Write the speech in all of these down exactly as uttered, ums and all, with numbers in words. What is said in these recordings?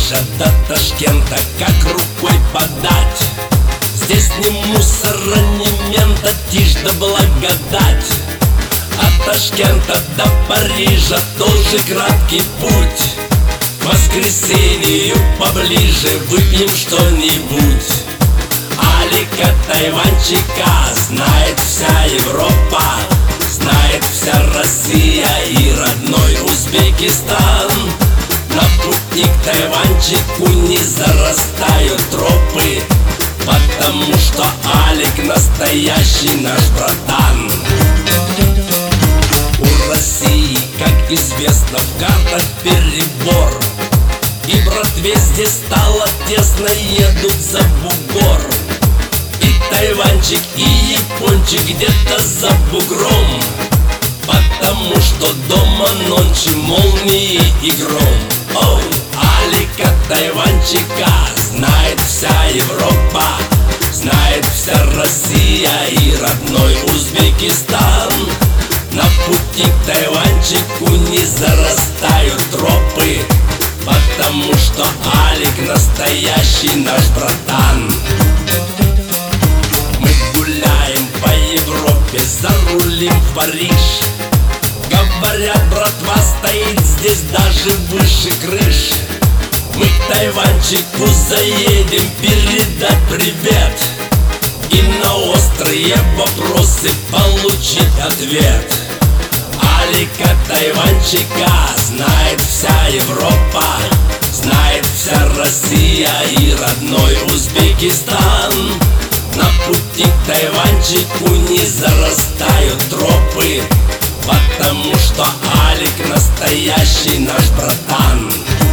Парижа до Ташкента как рукой подать. Здесь ни мусора, ни мента, тишь да благодать. От Ташкента до Парижа тоже краткий путь. К воскресенью поближе выпьем что-нибудь. Алика Тайванчика знает вся Европа, знает вся Россия и родной Узбекистан. На пути к Тайванчику не зарастают тропы, потому что Алик настоящий наш братан. У России, как известно, в картах перебор, и братве здесь стало тесно, едут за бугор. И Тайванчик, и Япончик где-то за бугром, потому что дома ночи, молнии и гром. Оу, Алика Тайванчика знает вся Европа, знает вся Россия и родной Узбекистан. На пути к Тайванчику не зарастают тропы, потому что Алик настоящий наш братан. Мы гуляем по Европе, зарулим в Париж. Говорят, братва стоит здесь даже выше крыш. Мы к Тайванчику заедем передать привет и на острые вопросы получить ответ. Алика Тайванчика знает вся Европа, знает вся Россия и родной Узбекистан. На пути к Тайванчику не зарастают тропы, потому что Алик настоящий наш братан.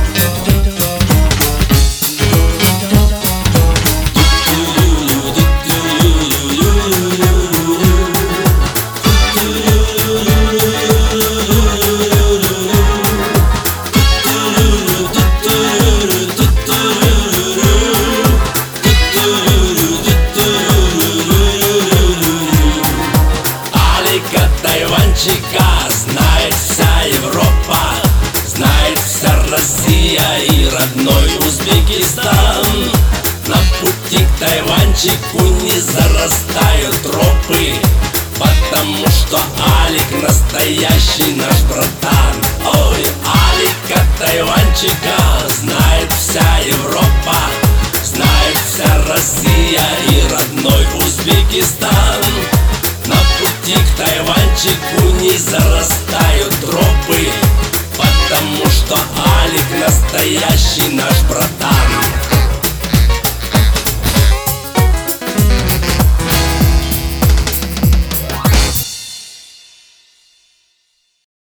Тайванчика знает вся Европа, знает вся Россия и родной Узбекистан. На пути к Тайванчику не зарастают тропы, потому что Алик настоящий наш братан. Ой, Алика Тайванчика знает вся Европа, знает вся Россия и родной Узбекистан. На пути к Тайванчику не зарастают тропы, потому что Алик настоящий наш братан.